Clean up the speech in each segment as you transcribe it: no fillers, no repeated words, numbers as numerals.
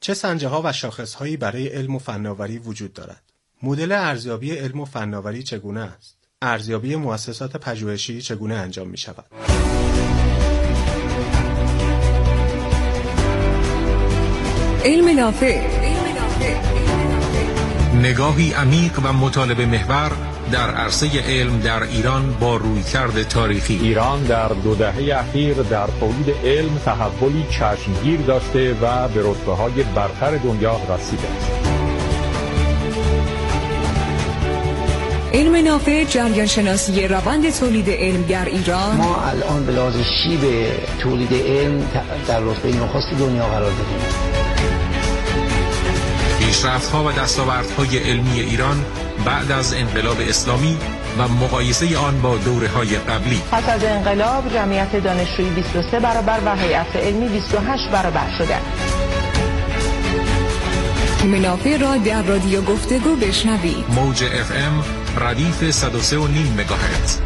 چه سنجه‌ها و شاخص‌هایی برای علم و فناوری وجود دارد؟ مدل ارزیابی علم و فناوری چگونه است؟ ارزیابی مؤسسات پژوهشی چگونه انجام می‌شود؟ علم نافع، نگاهی عمیق و مطالبه محور در عرصه علم در ایران با رویکرد تاریخی. ایران در 2 دهه اخیر در تولید علم تحولی چشمگیر داشته و به رتبه‌های برتر دنیا رسیده است. علم نافع جریان شناسی روند تولید علم در ایران. ما الان به لحاظ شیب تولید علم در رتبه نخست دنیا قرار داریم. پیشرفت‌ها و دستاوردهای علمی ایران بعد از انقلاب اسلامی و مقایسه آن با دوره‌های قبلی. پس از انقلاب جمعیت دانشجویی 23 برابر و هیئت علمی 28 برابر شده. علم نافع را در رادیو گفتگو بشنوید. موج FM ردیف 103.5 مگاهرتز.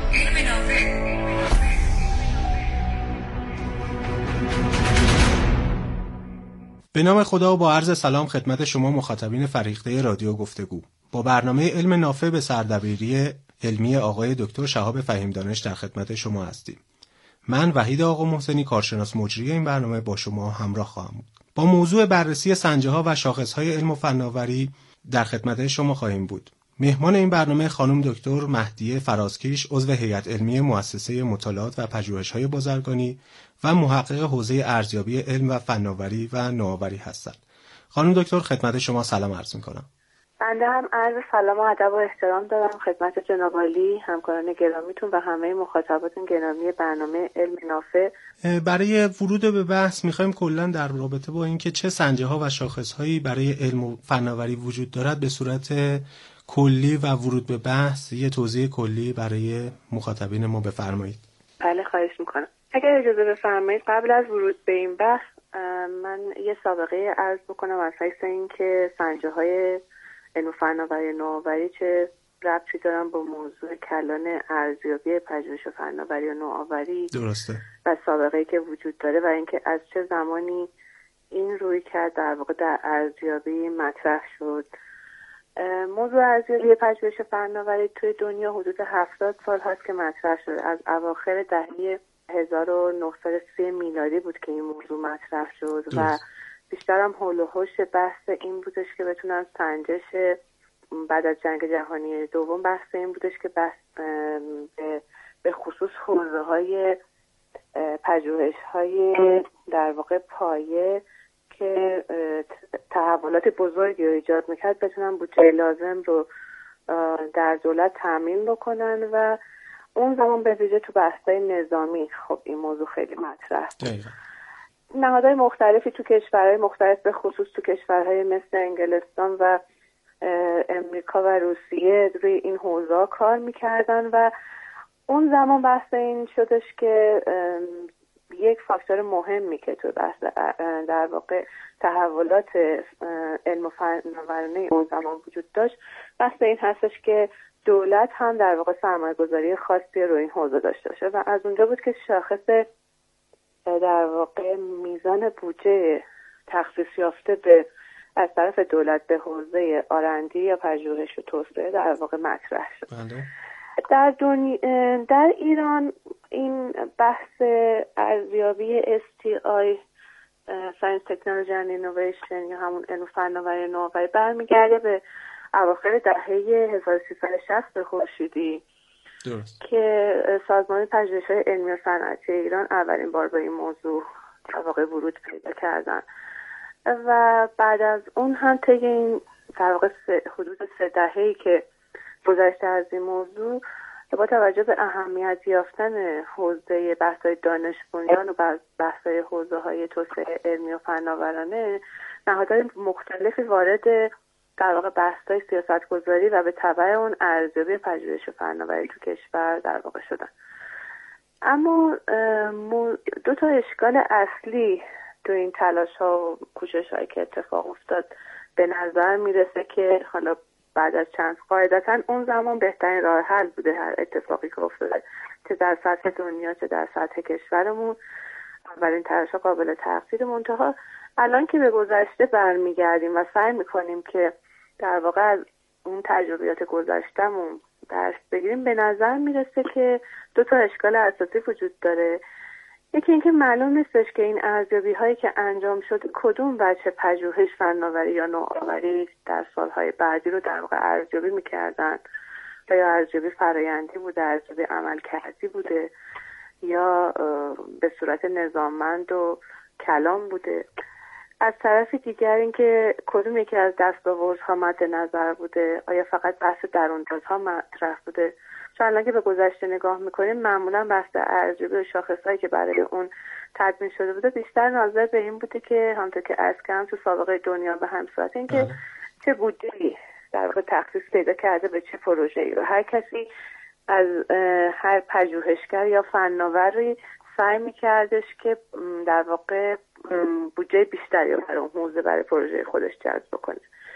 به نام خدا و با عرض سلام خدمت شما مخاطبین فریخته رادیو گفتگو. با برنامه علم نافع به سردبیری علمی آقای دکتر شهاب فهیم دانش در خدمت شما هستیم. من وحید آقا محسنی کارشناس مجری این برنامه با شما همراه خواهم بود. با موضوع بررسی سنجه‌ها و شاخص‌های علم و فناوری در خدمت شما خواهیم بود. مهمان این برنامه خانم دکتر مهدیه فرازکیش، عضو هیئت علمی مؤسسه مطالعات و پژوهش‌های بازرگانی و محقق حوزه ارزیابی علم و فناوری و نوآوری هستند. خانم دکتر خدمت شما سلام عرض می‌کنم. بنده هم عرض سلام و ادب و احترام دارم خدمت جناب عالی، همکاران گرامیتون و همه مخاطباتون گرامی برنامه علم نافع. برای ورود به بحث می‌خوایم کلاً در رابطه با اینکه چه سنجه‌ها و شاخص‌هایی برای علم و فناوری وجود دارد به صورت کلی و ورود به بحث یه توضیح کلی برای مخاطبین ما بفرمایید. بله خواهش میکنم. اگر اجازه بفرمایید قبل از ورود به این بحث من یه سابقه عرض بکنم از حیث اینکه سنجه‌های علم و فناوری نوآوری چه ربطی دارن با موضوع کلان ارزیابی پژوهش فناوری و نوآوری. درسته. و سابقه‌ای که وجود داره و اینکه از چه زمانی این روی کرد در واقع در ارزیابی مطرح شد. موضوع ارزیابی پژوهش فناوری توی دنیا حدود 70 سال هست که مطرح شده. از اواخر دهه 1930 میلادی بود که این موضوع مطرح شد و بیشتر هم حول و حوش بحث این بودش که بتونن سنجش بعد از جنگ جهانی دوم بحث این بودش که بحث به خصوص حوزه‌های پژوهش‌های در واقع پایه که تحولات بزرگی رو ایجاد میکرد بتونن بودجه لازم رو در دولت تامین بکنن و اون زمان به ویژه تو بحث‌های نظامی خب این موضوع خیلی مطرح بود. نهادهای مختلفی تو کشورهای مختلف به خصوص تو کشورهای مثل انگلستان و امریکا و روسیه روی این حوزه کار میکردن و اون زمان بحث این شدش که یک فاکتور مهمی که تو بحث در واقع تحولات علم و فناوری اون زمان وجود داشت بحث این هستش که دولت هم در واقع سرمایه‌گذاری خاصی روی این حوزه داشته باشه و از اونجا بود که شاخص در واقع میزان بودجه تخصیص یافته به از طرف دولت به حوزه آرندی یا پژوهش و توسعه در واقع مطرح شد. در ایران این بحث ارزیابی STI Science Technology and Innovation یا همون علم فناوری نوآوری برمیگرده به اواخر دهه 1360 خورشیدی که سازمان پژوهش‌های علمی و صنعتی ایران اولین بار به این موضوع در واقع ورود پیدا کردن و بعد از اون هم طی این در واقع حدود 3 دهه‌ای که گذشته از این موضوع با توجه به اهمیت یافتن حوزه بحث‌های دانش بنیان و بحث‌های حوزه‌های توسعه علمی و فناورانه نهادهای مختلفی وارد در واقع بحث‌های سیاست‌گذاری و به تبع اون ارزیابی پژوهش فناوری تو کشور در واقع شدن. اما 2 تا اشکال اصلی تو این تلاش‌ها و کوشش‌هایی که اتفاق افتاد به نظر میرسه که حالا بعد از چند قاعدتاً اون زمان بهترین راه حل بوده هر اتفاقی که افتاده چه در سطح دنیا چه در سطح کشورمون. اولین تلاش‌ها قابل تقدیر، منتها الان که به گذشته برمیگردیم و سعی میکنیم که در واقع از اون تجربیات گذشتمون درس بگیریم، به نظر میرسه که 2 اشکال اساسی وجود داره. یکی اینکه معلوم نیستش که این ارزیابی هایی که انجام شده کدوم بچه پژوهش، فناوری یا نوآوری در سالهای بعدی رو در واقع ارزیابی میکردن، یا ارزیابی فرآیندی بوده، ارزیابی عملکردی بوده، یا به صورت نظاممند و کلام بوده. از طرف دیگر اینکه کدوم یکی از دستاوردها مد نظر بوده، آیا فقط بحث درونتازها مطرح بوده. چون الان که به گذشته نگاه میکنیم معمولا بحث ارزیابی و شاخصهایی که برای اون تدوین شده بوده بیشتر ناظر به این بوده که همونطور که عرض کردم تو سابقه دنیا به هم صورت اینکه چه بودجه‌ای در واقع تخصیص پیدا کرده به چه پروژه‌ای رو. هر کسی از هر پژوهشگر یا فناوری سعی میکردش که در واقع بودجه بیشتری رو برای اون حوزه برای پروژه خودش جذب بکنه.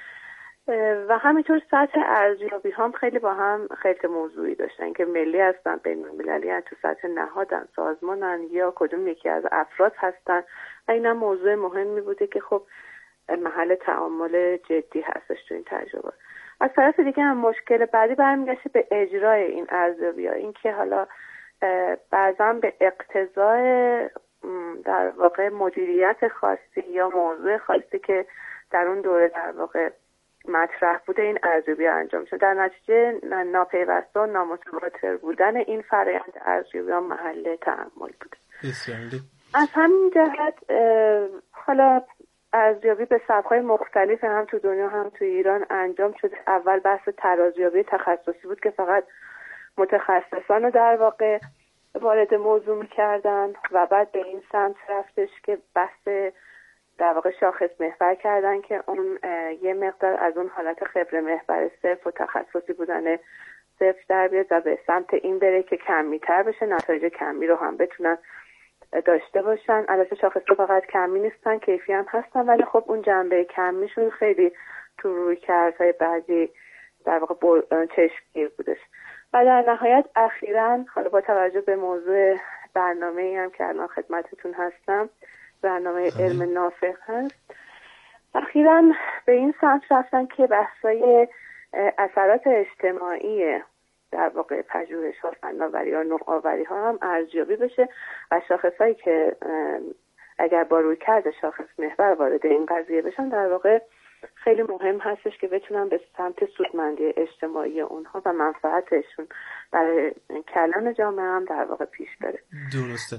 و همینطور سطح ارزیابی هم خیلی با هم خیلی موضوعی داشتن که ملی هستن، بین‌المللی هستن، تو سطح نهادن، سازمانن، یا کدوم یکی از افراد هستن. و این هم موضوع مهمی بوده که خب محل تعامل جدی هستش تو این تجربه. از طرف دیگه هم مشکل بعدی برمیگشته به اجرای این ارزیابی‌ها، این که حالا بعضا به اقتضای در واقع مدیریت خاصی یا موضوع خاصی که در اون دوره در واقع مطرح بوده این ارزیابی انجام شد. در نتیجه ناپیوسته و نامتواتر بودن این فرآیند ارزیابی ها محل تأمل بوده. از همین جهت حالا ارزیابی به سبک‌های مختلف هم تو دنیا هم تو ایران انجام شده. اول بحث ترازیابی تخصصی بود که فقط متخصصان رو در واقع وارد موضوع می‌کردن و بعد به این سمت رفتش که بحث در واقع شاخص محور کردن که اون یه مقدار از اون حالت خبره محور صرف و تخصصی بودن صرف در بیاد و به سمت این بره که کمی‌تر بشه، نتایج کمی رو هم بتونن داشته باشن. البته شاخص‌ها فقط کمی نیستن، کیفی هم هستن، ولی خب اون جنبه کمیشون خیلی تو رویکردهای بعدی در واقع چشمگیر بودش. و در نهایت اخیراً حالا با توجه به موضوع برنامه‌ای هم که الان خدمتتون هستم، برنامه علم نافع هست، اخیراً به این سمت رفتن که بحث‌های اثرات اجتماعی در واقع پژوهش‌ها، فناوری‌ها، نوآوری‌ها هم ارزیابی بشه و شاخص‌هایی که اگر با رویکرد شاخص محور وارد این قضیه بشن در واقع خیلی مهم هستش که بتونن به سمت سودمندی اجتماعی اونها و منفعتشون برای کلان جامعه هم در واقع پیش بره. درسته.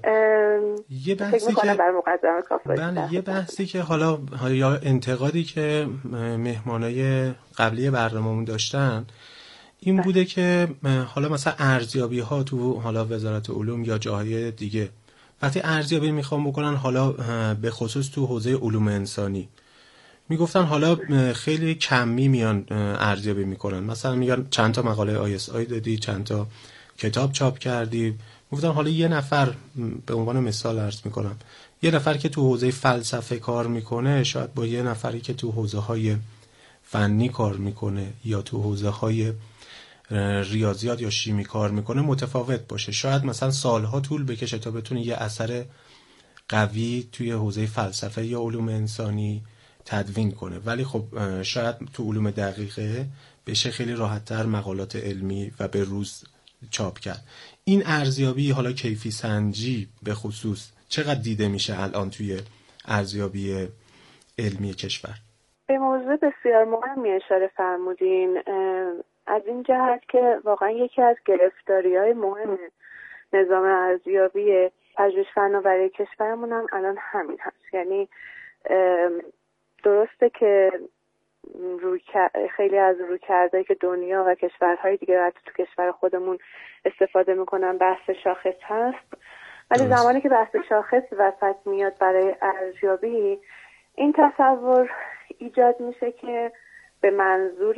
یه بحثی که حالا یا انتقادی که مهمانای قبلی برنامه‌مون داشتن این بوده که حالا مثلا ارزیابی ها تو حالا وزارت علوم یا جاهای دیگه وقتی ارزیابی میخوام بکنن، حالا به خصوص تو حوزه علوم انسانی میگفتن حالا خیلی کمی میان ارزیابی میکنن، مثلا میگن چند تا مقاله ISI دادی، چند تا کتاب چاپ کردی. گفتن حالا یه نفر، به عنوان مثال عرض میکنم، یه نفر که تو حوزه فلسفه کار میکنه شاید با یه نفری که تو حوزه های فنی کار میکنه یا تو حوزه های ریاضیات یا شیمی کار میکنه متفاوت باشه. شاید مثلا سالها طول بکشه تا بتونه یه اثر قوی توی حوزه فلسفه یا علوم انسانی تدوین کنه، ولی خب شاید تو علوم دقیقه بشه خیلی راحت‌تر مقالات علمی و به روز چاپ کرد. این ارزیابی حالا کیفی سنجی به خصوص چقدر دیده میشه الان توی ارزیابی علمی کشور؟ به موضوع بسیار مهمی اشاره فرمودین، از این جهت که واقعا یکی از گرفتاری‌های مهم نظام ارزیابی پژوهش فناوری کشورمون هم الان همین هست. یعنی درسته که خیلی از رویکردهایی که دنیا و کشورهای دیگه حتی تو کشور خودمون استفاده میکنن بحث شاخص هست، ولی زمانی که بحث شاخص وسط میاد برای ارزیابی این تصور ایجاد میشه که به منظور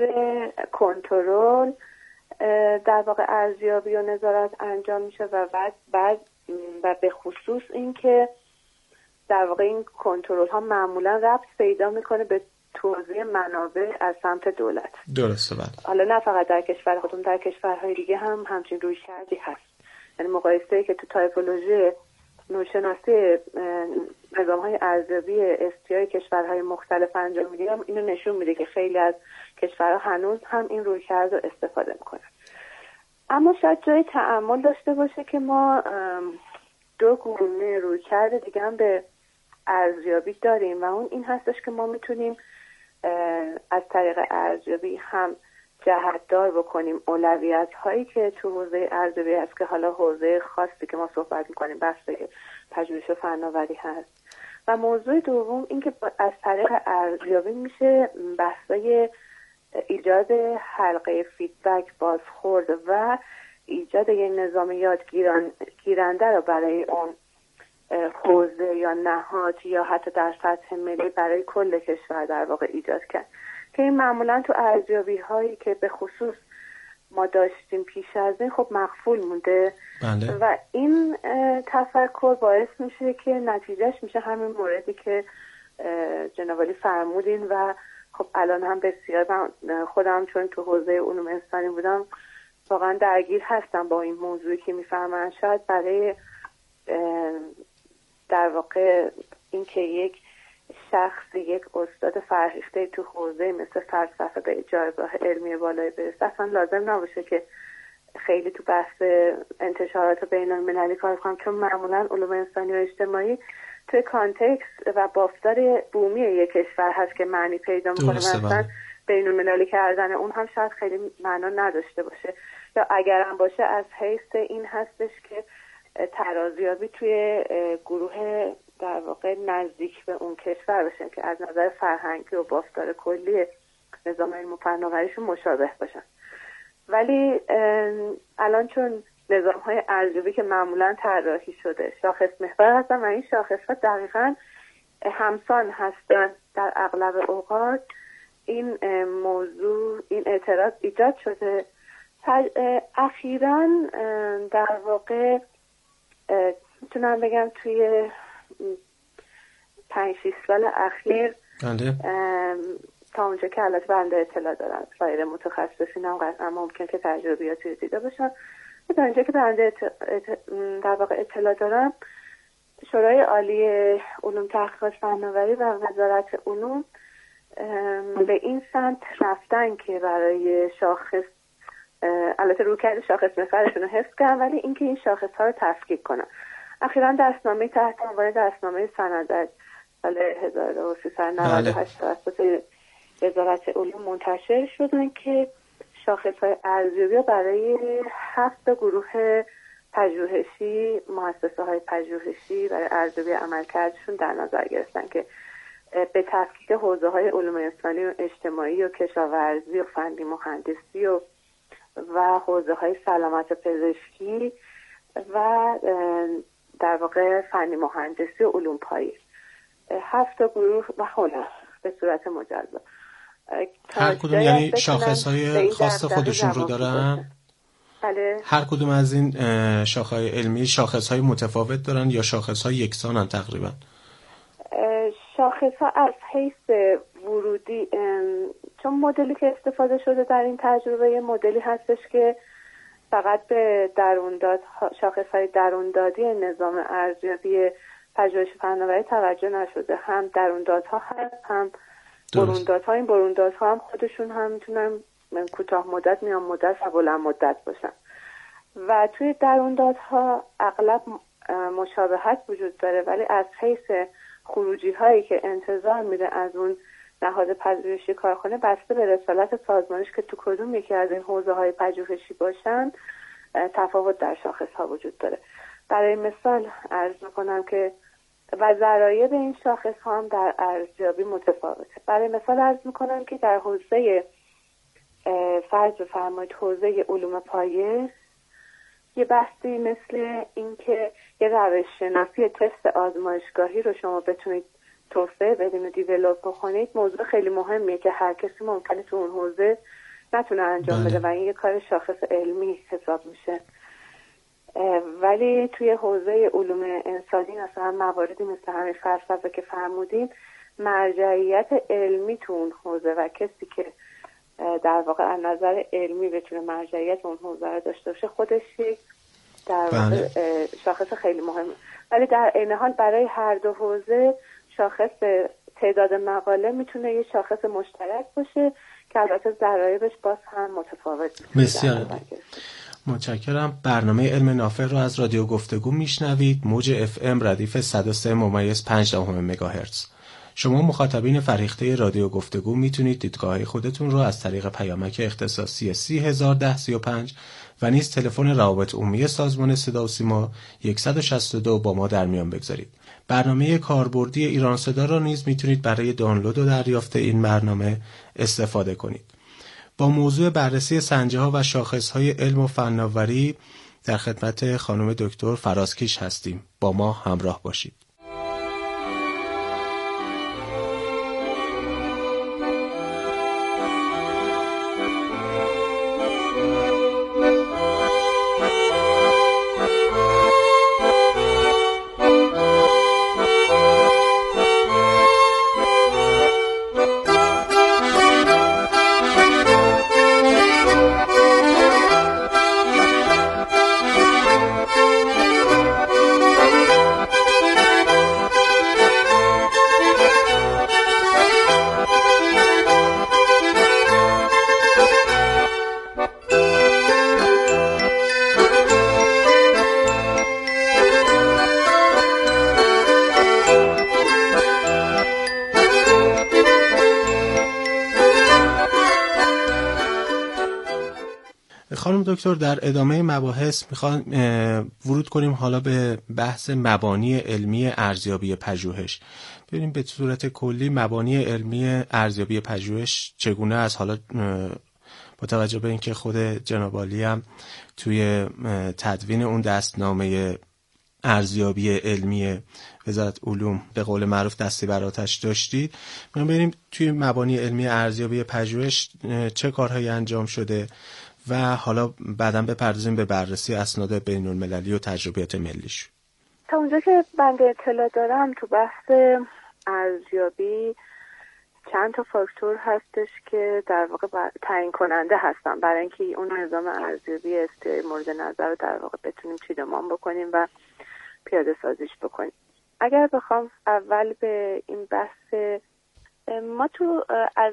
کنترل در واقع ارزیابی و نظارت انجام میشه و بعد به خصوص این که در واقع این کنترل ها معمولا ربط پیدا میکنه به توزیع منابع از سمت دولت. درسته. حالا نه فقط در کشور خودمون، در کشورهای دیگه هم همچین رویکردی هست. یعنی مقایسه‌ای که تو تایپولوژی نوشناسی نظام‌های ارزیابی STI کشورهای مختلف انجام میدیم اینو نشون میده که خیلی از کشورها هنوز هم این رویکرد رو استفاده میکنن. اما شاید جای تأمل داشته باشه که ما دو گونه رویکرد دیگه هم به ارزیابی داریم و اون این هستش که ما میتونیم از طریق ارزیابی هم جهت‌دار بکنیم اولویت هایی که تو حوزه ارزیابی هست که حالا حوزه خاصی که ما صحبت میکنیم بحث پژوهش و فناوری هست، و موضوع دوم این که از طریق ارزیابی میشه بحثای ایجاد حلقه فیدبک، بازخورد و ایجاد یک نظام یادگیرنده رو برای اون حوزه یا نهاد یا حتی در سطح ملی برای کل کشور در واقع ایجاد کرد که این معمولا تو ارزیابی هایی که به خصوص ما داشتیم پیش از این خب مغفول مونده. بله. و این تفکر باعث میشه که نتیجهش میشه همین موردی که جناب عالی فرمودین و خب الان هم بسیار خودم چون تو حوزه علوم انسانی بودم واقعا درگیر هستم با این موضوعی که میفهمن. شاید برای در واقع این که یک شخص یک استاد فرهیخته تو حوزه مثل فلسفه به جایگاه علمی بالای برسه اصلا لازم نباشه که خیلی تو بحث انتشارات بین المللی کار کنم، چون معمولا علوم انسانی و اجتماعی توی کانتکست و بافتار بومی یک کشور هست که معنی پیدا میکنه. مثلا بین المللی کردن اون هم شاید خیلی معنا نداشته باشه، یا اگر هم باشه از حیث این هستش که ترازیابی توی گروه در واقع نزدیک به اون کشور باشه که از نظر فرهنگی و بافتار کلی نظام علم و فناوریشون مشابه باشن. ولی الان چون نظام‌های ارزیابی که معمولاً طراحی شده شاخص محور هستن و این شاخص‌ها دقیقاً همسان هستن، در اغلب اوقات این موضوع، این اعتراض ایجاد شده. اخیراً در واقع میتونم بگم توی 5-6 سال اخیر تا اونجا که البته بنده اطلاع دارم، غیر متخصصین هم قطعا ممکن که تجربیاتی دیده باشن، تا اینجا که بنده در واقع اطلاع دارم شورای عالی علوم تحقیقات فناوری و وزارت علوم به این سمت رفتن که برای شاخص، البته رویکرد شاخص محورشون رو حفظ کردن، ولی اینکه این شاخص ها رو تفکیک کنن. اخیراً دستنامه تحت عنوان دستنامه سند سال 1398 توسط وزارت علوم منتشر شدن که شاخص‌های ارزیابی برای 7 گروه پژوهشی، مؤسسه‌های پژوهشی برای ارزیابی عملکردشون در نظر گرفتن که به تفکیک حوزه‌های علوم انسانی و اجتماعی و کشاورزی و فنی مهندسی و حوزه‌های سلامت و پزشکی و در واقع فنی مهندسی و علوم پایه، 7 گروه و هنر به صورت مجزا. هر کدوم یعنی شاخص‌های خاص خودشون رو دارن؟ بله. هر کدوم از این شاخه‌های علمی شاخص‌های متفاوت دارن یا شاخص‌های یکسانن تقریبا؟ شاخص‌ها از حیث ورودی، چون مدلی که استفاده شده در این تجربه مدلی هستش که فقط به شاخص‌های دروندادی نظام ارزیابی پژوهش فناوری توجه نشده، هم دروندادها هست هم بروندادها. این بروندادها هم خودشون هم میتونن کوتاه مدت، میان مدت و بلند مدت باشن و توی دروندادها اغلب مشابهت وجود داره، ولی از حیث خروجی هایی که انتظار میره از اون نهاد پژوهشی کارخانه بسته به رسالت سازمانش که تو کدوم یکی از این حوزه های پژوهشی باشن تفاوت در شاخص ها وجود داره. برای مثال عرض میکنم که و ذرایع این شاخص ها هم در ارزیابی متفاوته. برای مثال عرض میکنم که در حوزه فرض بفرمایید حوزه علوم پایه یه بحثی مثل این که یه روش شناسی تست آزمایشگاهی رو شما بتونید توسعه بدین و دیولوپ بکنید موضوع خیلی مهمیه که هر کسی ممکنه تو اون حوزه نتونه انجام بده و این یه کار شاخص علمی حساب میشه. ولی توی حوزه علوم انسانی مثلا مواردی مثل همین فلسفه که فرمودین، مرجعیت علمی تو اون حوزه و کسی که در واقع از نظر علمی بتونه مرجعیت اون حوزه رو داشته باشه خودش در واقع شاخص خیلی مهمه. ولی در عین حال برای هر دو حوزه شاخص تعداد مقاله میتونه یه شاخص مشترک باشه که البته ضرایبش باز هم متفاوت. بسیار متشکرم. برنامه علم نافع رو از رادیو گفتگو میشنوید. موج FM ردیف 103.5 مگاهرتز. شما مخاطبین فرهیخته رادیو گفتگو میتونید دیدگاه خودتون رو از طریق پیامک اختصاصی 301035 و نیز تلفن روابط عمومی سازمان صدا و سیما 162 با ما در میان بگذارید. برنامه کاربردی ایران صدا را نیز میتونید برای دانلود و دریافت این برنامه استفاده کنید. با موضوع بررسی سنجه‌ها و شاخص‌های علم و فناوری در خدمت خانم دکتر فرازکیش هستیم. با ما همراه باشید. خانم دکتر، در ادامه مباحث میخوام ورود کنیم حالا به بحث مبانی علمی ارزیابی پژوهش. ببینیم به صورت کلی مبانی علمی ارزیابی پژوهش چگونه است. حالا با توجه به اینکه خود جناب عالی هم توی تدوین اون دستنامه ارزیابی علمی وزارت علوم به قول معروف دستی بر آتش داشتید، ما بریم توی مبانی علمی ارزیابی پژوهش چه کارهایی انجام شده و حالا بعداً بپردازیم به بررسی اسناد بین‌المللی و تجربیات ملیش. تا اونجا که بنده اطلاع دارم تو بحث ارزیابی چند تا فاکتور هستش که در واقع تعیین کننده هستن برای اینکه اون نظام ارزیابی استیای مورد نظر رو در واقع بتونیم چیدمان بکنیم و پیاده سازیش بکنیم. اگر بخوام اول به این بحث ما تو از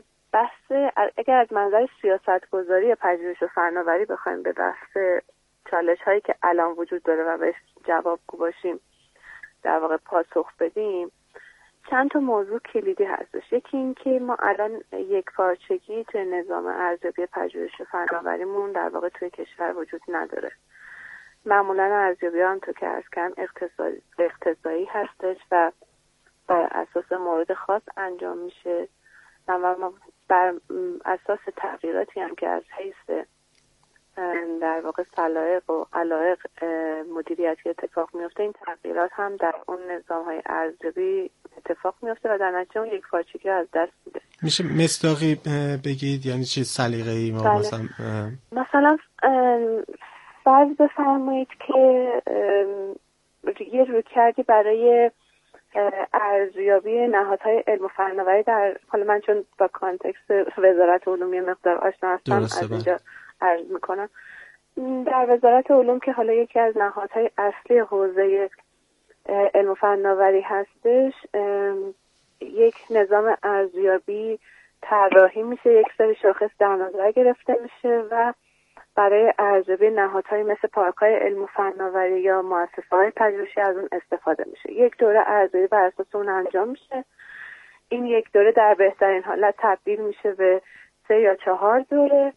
اگر از منظر سیاستگذاری پژوهش و فناوری بخوایم به بحث چالش هایی که الان وجود داره و بهش جوابگو باشیم در واقع پاسخ بدیم، چند تا موضوع کلیدی هستش. یکی این که ما الان یک پارچگی توی نظام ارزیابی پژوهش و فناوریمون در واقع توی کشور وجود نداره. معمولا ارزیابی هم تو که عرض کردم اختصاصی هستش و بر اساس مورد خاص انجام میشه و ما بر اساس تغییراتی هم که از حیث در واقع سلایق و علایق مدیریتی اتفاق میفته، این تغییرات هم در اون نظام‌های ارزیابی اتفاق میفته و در نتیجه اون یک پارچگی از دست میده. میشه مصداقی بگید؟ یعنی چه سلیقه‌ای ما مثلا فرض بفرمایید که یه رویکردی برای ارزیابی نهادهای علم و فناوری در حالا من چون با کانتکست وزارت علوم یه مقدار آشنا هستم از اینجا عرض میکنم. در وزارت علوم که حالا یکی از نهادهای اصلی حوزه علم و فناوری هستش، یک نظام ارزیابی طراحی میشه، یک سری شاخص در نظر گرفته میشه و برای ارزیابی نهادهای مثل پارک‌های علم و فناوری یا مؤسسه‌های پژوهشی از اون استفاده میشه. یک دوره ارزیابی بر اساس اون انجام میشه. این یک دوره در بهترین حالت تبدیل میشه به 3 یا 4 دوره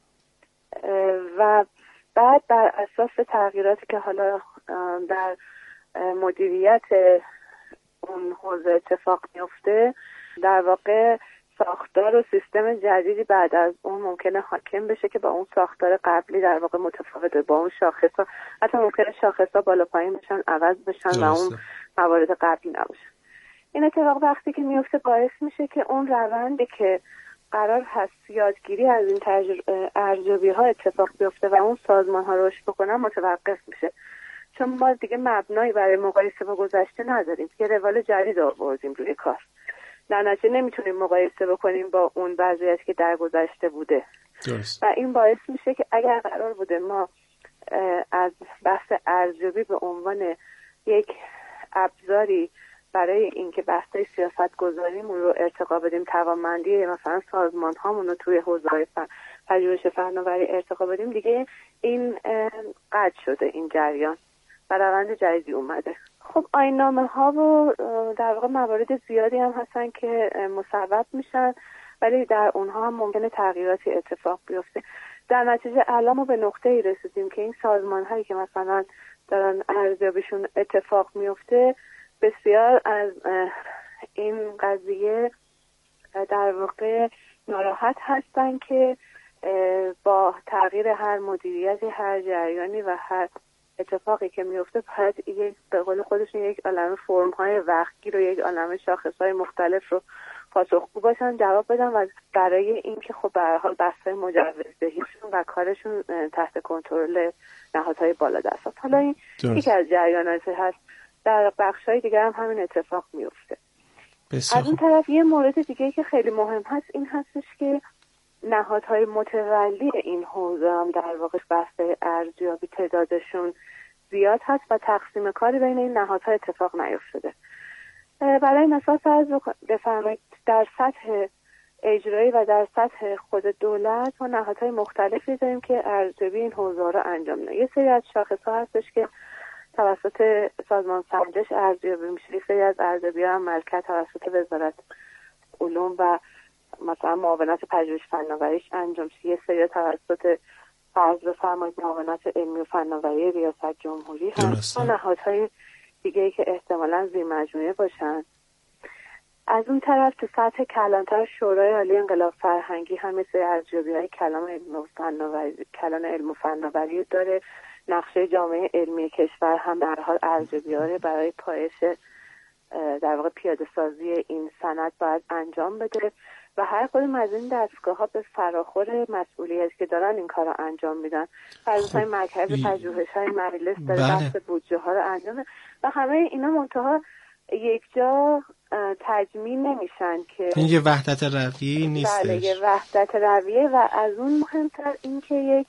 و بعد بر اساس تغییراتی که حالا در مدیریت اون حوزه اتفاق میفته، در واقع ساختار و سیستم جدیدی بعد از اون ممکنه حاکم بشه که با اون ساختار قبلی در واقع متفاوته. با اون شاخص‌ها حتی ممکنه شاخص‌ها بالا پایین بشن، عوض بشن و اون موارد قبلی نباشه. این اتفاق وقتی که میفته باعث میشه که اون روندی که قرار هست یادگیری از این ارزیابی‌ها اتفاق بیفته و اون سازمان‌ها رشد بکنن متوقف میشه، چون ما دیگه مبنایی برای مقایسه با گذشته نداریم. یه روال جدید آوردیم روی کار، در نتیجه نمیتونیم مقایسه بکنیم با اون وضعیتی که در گذشته بوده. درست. و این باعث میشه که اگر قرار بوده ما از بحث ارزیابی به عنوان یک ابزاری برای اینکه بحث‌های سیاست گذاریمون رو ارتقا بدیم، توانمندی مثلا سازمان هامون رو توی حوزه‌های پژوهش فناوری ارتقا بدیم، دیگه این قطع شده این جریان و روند جدیدی اومده. خب آیین‌نامه ها و در واقع موارد زیادی هم هستن که مصوب میشن، ولی در اونها هم ممکنه تغییراتی اتفاق بیفته. در نتیجه الان ما به نقطه‌ای رسیدیم که این سازمان هایی که مثلا دارن ارزیابیشون اتفاق میفته بسیار از این قضیه در واقع ناراحت هستن که با تغییر هر مدیریتی، هر جریانی و هر اتفاقی که میفته باید یک به قول خودشون یک عالمه فرم‌های وقتگیر و یک عالمه شاخص‌های مختلف رو پاسخگو باشن، جواب بدن و برای اینکه خب به هر حال بحث‌های مجوزدهیشون و کارشون تحت کنترل نهادهای بالادست. حالا این یکی از جریاناتی هست. در بخش‌های دیگه هم همین اتفاق میفته. از اون طرف یه مورد دیگه که خیلی مهم هست این هستش که نهادهای متولی این حوزه هم در واقع بحث ارزیابی تعدادشون زیاد هست و تقسیم کاری بین این نهادها اتفاق نیفتاده. برای مثال فرض بفرمایید در سطح اجرایی و در سطح خود دولت ما نهادهای مختلفی داریم که ارزیابی این حوزه رو انجام میدن. یه سری از شاخص‌ها هستش که توسط سازمان سنجش ارزیابی میشه، یه سری از ارزیابی‌ها هم ملکه توسط وزارت علوم و مثلا معاونت پژوهش فناوریش انجام میشه، یه سری توسط فرض بفرمایید معاونت علمی و فناوری ریاست جمهوری هست و نهادهای دیگه‌ای که احتمالاً زیر مجموعه باشن. از اون طرف تو سطح کلانتر شورای عالی انقلاب فرهنگی هم مثل ارزیابی‌های کلان علم و فناوری داره. نقشه جامعه علمی کشور هم در حال ارزیابی‌ها برای پایش در واقع پیاده سازی این سند باید انجام بده و هر کدوم از این دستگاه‌ها به فراخور مسئولیتی که دارن این کار رو انجام میدن. فرضاً مرکز پژوهش‌های مجلس داره بحث بودجه‌ها رو انجام میده و همه اینا منتها یک جا تجمیع نمیشن که این یه وحدت رویه نیستش. بله یه وحدت رویه و از اون مهمتر این که یک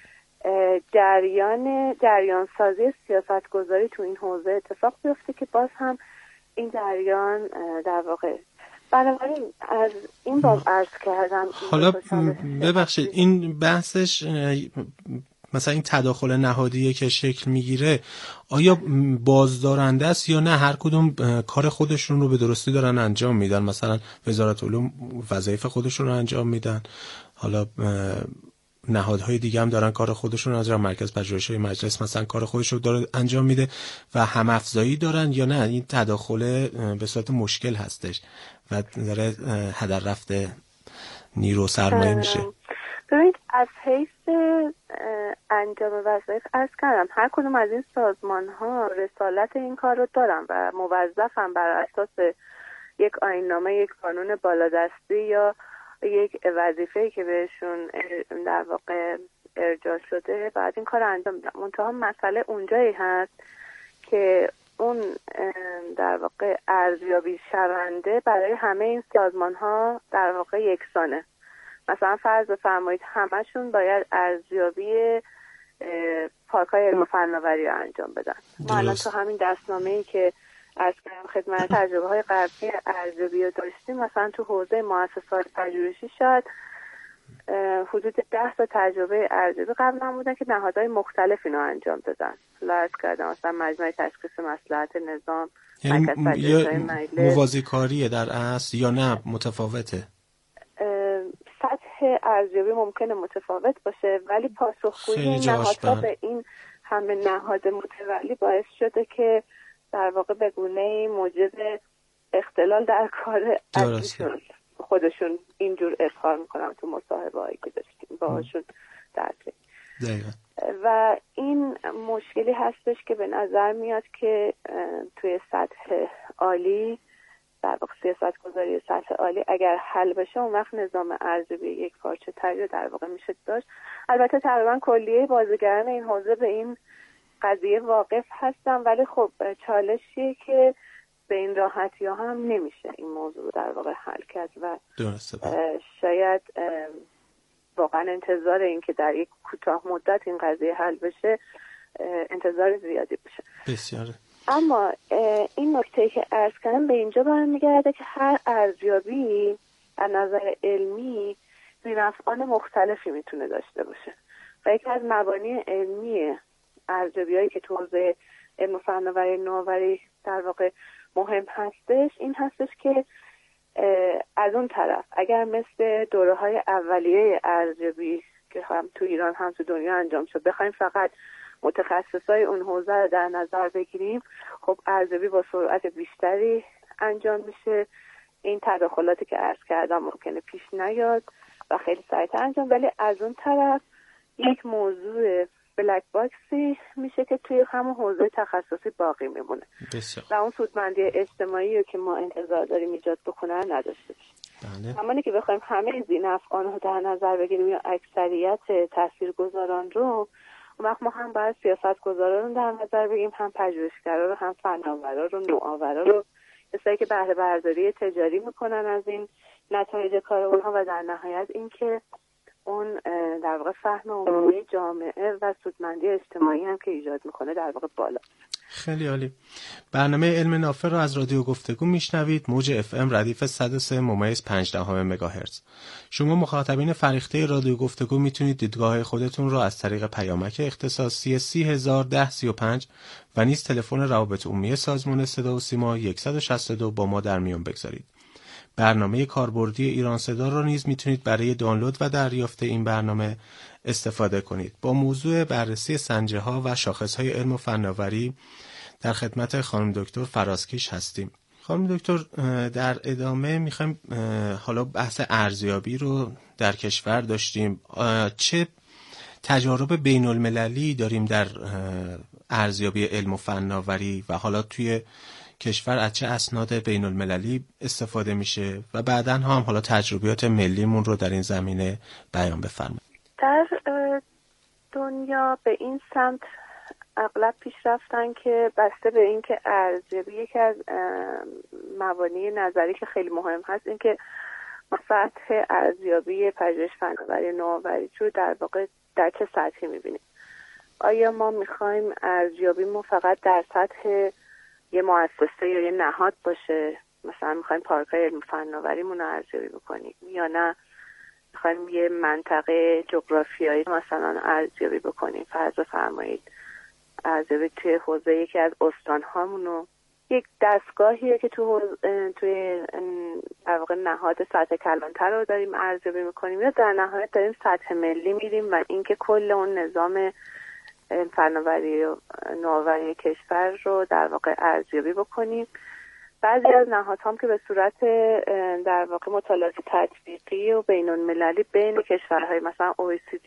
جریان سازی سیاست گذاری تو این حوزه اتفاق بیفته که باز هم این جریان در واقع بنابراین از این باب عرض کردم. حالا ببخشید این بحثش مثلا این تداخل نهادیه که شکل میگیره آیا بازدارنده است یا نه هر کدوم کار خودشون رو به درستی دارن انجام میدن؟ مثلا وزارت علوم وظایف خودشون رو انجام میدن، حالا نهادهای دیگه هم دارن کار خودشون رو انجام، مرکز پژوهش‌های مجلس مثلا کار خودش رو داره انجام میده و هم افزایی دارن یا نه این تداخل به صورت مشکل هستش و داره هدر رفته نیرو سرمایه میشه؟ ببینید از حیث انجام وظایف عرض کردم هر کدوم از این سازمان ها رسالت این کار رو دارن و موظفن بر اساس یک آیین‌نامه، یک قانون بالادستی یا یک وظیفه‌ای که بهشون در واقع ارجاع شده بعد این کار انجام بدن. منتها مسئله اونجایی هست که اون در واقع ارزیابی شونده برای همه این سازمان ها در واقع یکسانه. مثلا فرض بفرمایید همشون باید ارزیابی پارک‌های علم و فناوری رو انجام بدن. ما الان تو همین دستنامه‌ای که از خدمت تجربه‌های قبلی ارزیابی رو داشتیم مثلا تو حوزه مؤسسات پژوهشی شاید حدود 10 تا تجربه ارزیابی قبل هم بودن که نهادهای مختلف اینو انجام دادن. عرض کردم مثلا مجمع تشخیص مصلحت نظام، مرکز پژوهش‌های مجلس. موازی کاریه در اصل یا نه متفاوته؟ سطح ارزیابی ممکنه متفاوت باشه ولی پاسخگویی این نهادها به این همه نهاد متولی باعث شده که در واقع به گونه‌ای موجب اختلال در کار ارزیابیشون خودشون اینجور اظهار میکنم تو مصاحبه‌هایی که داشتیم باهاشون دقیقاً. و این مشکلی هستش که به نظر میاد که توی سطح عالی در واقع سیاست گذاری سطح عالی اگر حل بشه اون وقت نظام ارزیابی یک پارچه تری در واقع میشه داشت. البته تقریبا کلیه بازیگران این حوزه به این قضیه واقف هستن ولی خب چالشیه که به این راحتی ها هم نمیشه این موضوع در واقع حل کرد و شاید واقعا انتظار این که در یک کوتاه مدت این قضیه حل بشه انتظار زیادی بشه. بسیار. اما این نکته که عرض کردم به اینجا برمیگرده که هر ارزیابی از نظر علمی زیرافعان مختلفی میتونه داشته باشه و یکی از مبانی علمی ارزیابی‌هایی که تو حوزه علم و فناوری نوآوری در واقع مهم هستش این هستش که از اون طرف اگر مثل دوره‌های اولیه ارزیابی که هم تو ایران هم تو دنیا انجام شد بخوایم فقط متخصصای اون حوزه رو در نظر بگیریم، خب ارزیابی با سرعت بیشتری انجام میشه، این تداخلاتی که عرض کردم ممکنه پیش نیاد و خیلی سریعتر انجام، ولی از اون طرف یک موضوع بلک باکسی میشه که توی همون حوزه تخصصی باقی میمونه و اون سودمندی اجتماعی رو که ما انتظار داریم ایجاد بکنه نداشته باشه. همانی که بخوایم همه ذی‌نفعان رو در نظر بگیریم یا اکثریت تاثیرگذاران رو، اون وقت ما هم باید سیاستگزاران رو در نظر بگیریم، هم پژوهشگرا رو، هم فناورا رو، نوآورا رو، کسایی که بهره برداری تجاری میکنن از این نتایج کار اونها و در نهایت این که اون در واقع فهم عمومی جامعه و سودمندی اجتماعی هم که ایجاد میکنه در واقع بالا. خیلی عالی. برنامه علم نافع رو از رادیو گفتگو میشنوید، موج اف ام ردیف 103.5 مگاهرتز. شما مخاطبین فرهیخته رادیو گفتگو میتونید دیدگاه خودتون رو از طریق پیامک اختصاصی 301035 و نیز تلفن روابط عمومی سازمان صدا و سیما 162 با ما در میون بگذارید. برنامه کاربردی ایران صدا را نیز میتونید برای دانلود و دریافت این برنامه استفاده کنید. با موضوع بررسی سنجه ها و شاخص های علم و فناوری در خدمت خانم دکتر فرازکیش هستیم. خانم دکتر، در ادامه میخوایم حالا بحث ارزیابی رو در کشور داشتیم. چه تجارب بین المللی داریم در ارزیابی علم و فناوری و حالا توی کشور از چه اسناد بین المللی استفاده میشه و بعداً هم حالا تجربیات ملیمون رو در این زمینه بیان بفرمایید. در دنیا به این سمت اغلب پیش رفتن که بسته به این که ارزیابی یکی از مبانی نظری که خیلی مهم هست این که ما سطح ارزیابی پژوهش فناوری نوآوری رو در واقع در چه سطحی میبینیم. آیا ما میخوایم ارزیابیمون فقط در سطح یه مؤسسه یا یه نهاد باشه، مثلا میخوایم پارک‌های علم فناوریمون رو ارزیابی بکنیم، یا نه میخوایم یه منطقه جغرافیایی مثلا ارزیابی بکنیم، فرض فرمایید ارزیابی توی حوزه یکی از استان‌هامون رو، یک دستگاهیه که توی در واقع نهاد سطح کلانتر رو داریم ارزیابی میکنیم، یا در نهایت داریم سطح ملی میریم و اینکه کل اون نظام فناوری و نوآوری کشور رو در واقع ارزیابی بکنیم. بعضی از نهادها هم که به صورت در واقع مطالعات تطبیقی و بین المللی بین کشورهای مثلا OECD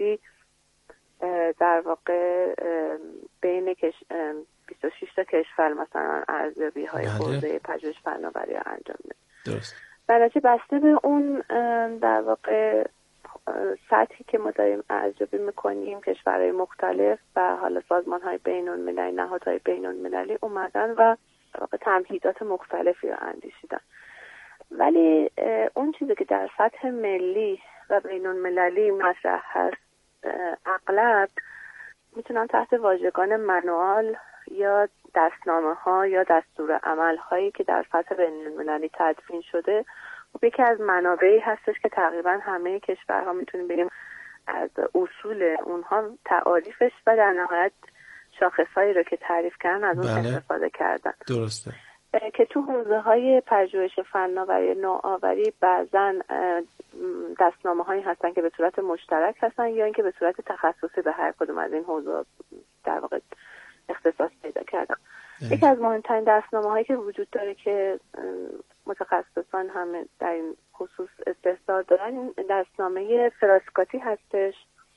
در واقع بین 26 تا کشور مثلا ارزیابی های حوزه پژوهش فناوری رو انجام میده. درست. البته بسته به اون در واقع سطحی که ما داریم ارزیابی میکنیم، کشورهای مختلف و حالا سازمان‌های بین‌المللی، نهادهای بین‌المللی اومدن و واقع تمهیدات مختلفی رو اندیشیدن. ولی اون چیزی که در سطح ملی و بین‌المللی مطرح هست اغلب میتونن تحت واژگان منوال یا دستنامه‌ها یا دستورالعمل هایی که در سطح بین‌المللی تدوین شده یکی از منابعی هستش که تقریبا همه کشورها میتونیم بگیم از اصول اونها تعاریفش و در نهایت شاخصهایی رو که تعریف کردن از اون استفاده کردن. درسته. که تو حوزه های پژوهش فناوری نوآوری بعضا دستنامه هایی هستن که به صورت مشترک هستن یا اینکه به صورت تخصصی به هر کدوم از این حوزه در واقع اختصاص پیدا کردن. یکی از مهمترین دستنامه هایی که وجود داره که متخصصان هم در این خصوص استحضار دارن این دستنامه فراسکاتی هستش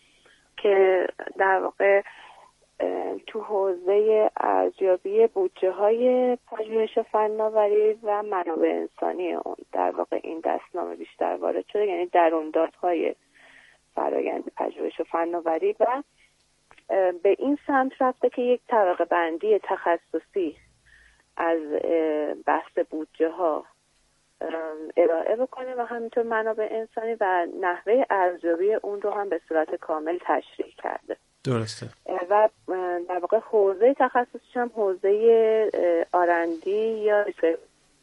که در واقع تو حوزه ارزیابی بودجه های پژوهش فناوری و منابع انسانی اون در واقع این دستنامه بیشتر وارد شده، یعنی درون‌دادهای فرآیند پژوهش فناوری و به این سمت رفته که یک طبقه بندی تخصصی از بحث بودجه ها ارائه بکنه و همینطور منابع انسانی و نحوه ارزیابی اون رو هم به صورت کامل تشریح کرده. درسته. و در واقع حوزه تخصصش هم حوزه آرندی یا ریسرچ